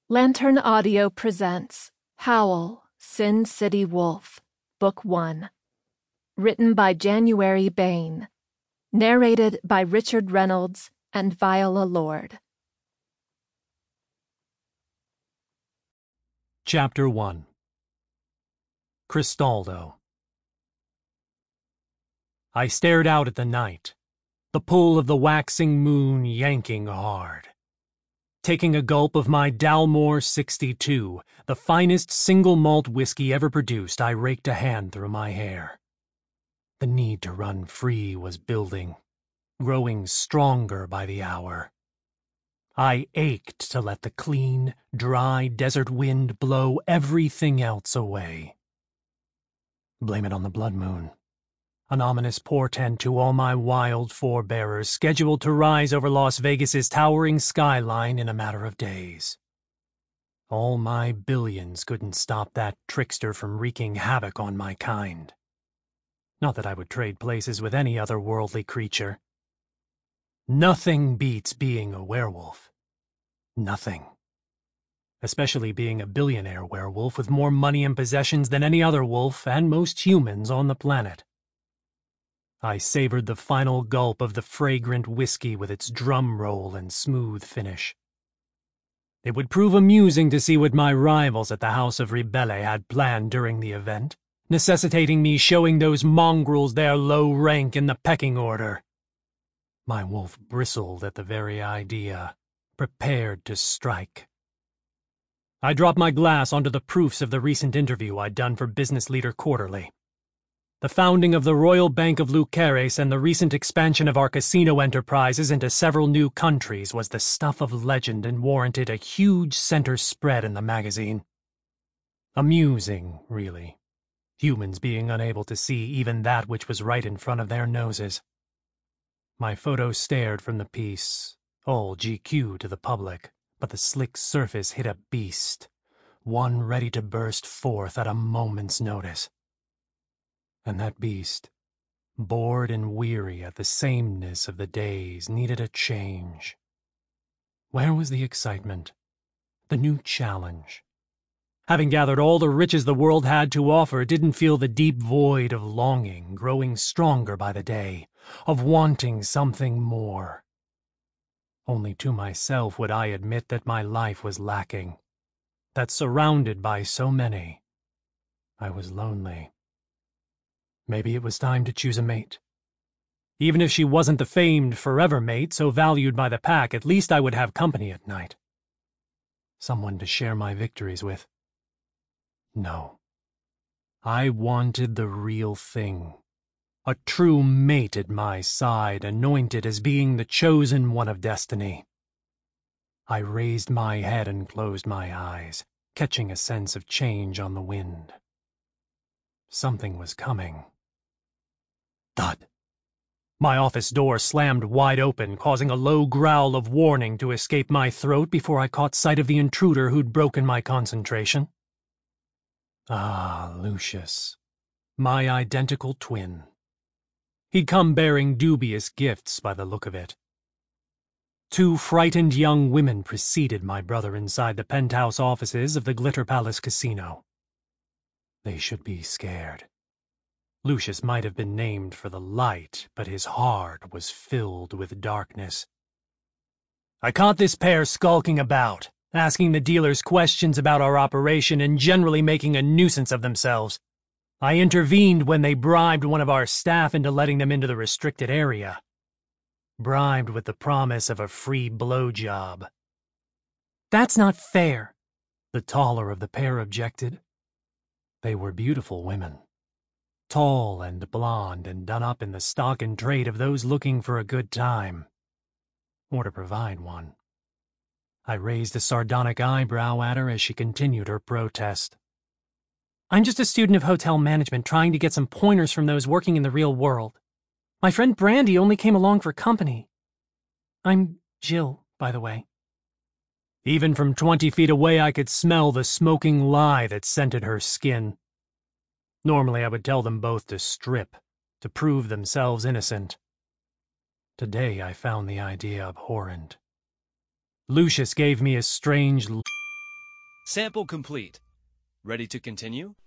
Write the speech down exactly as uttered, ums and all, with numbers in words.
Lantern Audio presents Howl, Sin City Wolf, Book one. Written by January Bain. Narrated by Richard Reynolds and Viola Lord. Chapter one. Cristaldo. I stared out at the night, the pull of the waxing moon yanking hard. Taking a gulp of my Dalmore sixty-two, the finest single malt whiskey ever produced, I raked a hand through my hair. The need to run free was building, growing stronger by the hour. I ached to let the clean, dry desert wind blow everything else away. Blame it on the blood moon, an ominous portent to all my wild forebearers scheduled to rise over Las Vegas's towering skyline in a matter of days. All my billions couldn't stop that trickster from wreaking havoc on my kind. Not that I would trade places with any other worldly creature. Nothing beats being a werewolf. Nothing. Especially being a billionaire werewolf with more money and possessions than any other wolf and most humans on the planet. I savored the final gulp of the fragrant whiskey with its drum roll and smooth finish. It would prove amusing to see what my rivals at the House of Ribelle had planned during the event, necessitating me showing those mongrels their low rank in the pecking order. My wolf bristled at the very idea, prepared to strike. I dropped my glass onto the proofs of the recent interview I'd done for Business Leader Quarterly. The founding of the Royal Bank of Lucaris and the recent expansion of our casino enterprises into several new countries was the stuff of legend and warranted a huge center spread in the magazine. Amusing, really. Humans being unable to see even that which was right in front of their noses. My photo stared from the piece, all G Q to the public, but the slick surface hid a beast, one ready to burst forth at a moment's notice. And that beast, bored and weary at the sameness of the days, needed a change. Where was the excitement? The new challenge? Having gathered all the riches the world had to offer, didn't feel the deep void of longing growing stronger by the day, of wanting something more. Only to myself would I admit that my life was lacking, that surrounded by so many, I was lonely. Maybe it was time to choose a mate. Even if she wasn't the famed forever mate so valued by the pack, at least I would have company at night. Someone to share my victories with. No. I wanted the real thing. A true mate at my side, anointed as being the chosen one of destiny. I raised my head and closed my eyes, catching a sense of change on the wind. Something was coming. Thud. My office door slammed wide open, causing a low growl of warning to escape my throat before I caught sight of the intruder who'd broken my concentration. Ah, Lucius, my identical twin. He'd come bearing dubious gifts by the look of it. Two frightened young women preceded my brother inside the penthouse offices of the Glitter Palace Casino. They should be scared. Lucius might have been named for the light, but his heart was filled with darkness. I caught this pair skulking about, asking the dealers questions about our operation and generally making a nuisance of themselves. I intervened when they bribed one of our staff into letting them into the restricted area. Bribed with the promise of a free blowjob. That's not fair, the taller of the pair objected. They were beautiful women. Tall and blonde and done up in the stock and trade of those looking for a good time. Or to provide one. I raised a sardonic eyebrow at her as she continued her protest. I'm just a student of hotel management trying to get some pointers from those working in the real world. My friend Brandy only came along for company. I'm Jill, by the way. Even from twenty feet away I could smell the smoking lye that scented her skin. Normally I would tell them both to strip, to prove themselves innocent. Today I found the idea abhorrent. Lucius gave me a strange look. Sample complete. Ready to continue?